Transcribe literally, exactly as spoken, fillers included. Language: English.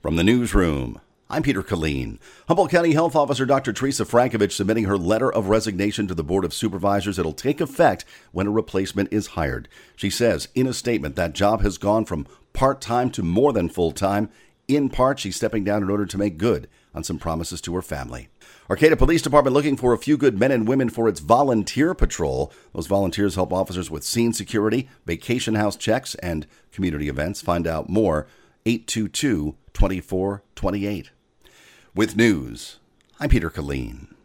From the newsroom, I'm Peter Killeen. Humboldt County Health Officer Doctor Teresa Frankovich submitting her letter of resignation to the Board of Supervisors. It'll take effect when a replacement is hired. She says in a statement that job has gone from part-time to more than full-time. In part, she's stepping down in order to make good on some promises to her family. Arcata Police Department looking for a few good men and women for its volunteer patrol. Those volunteers help officers with scene security, vacation house checks, and community events. Find out more, eight two two, two four two eight. With news, I'm Peter Killeen.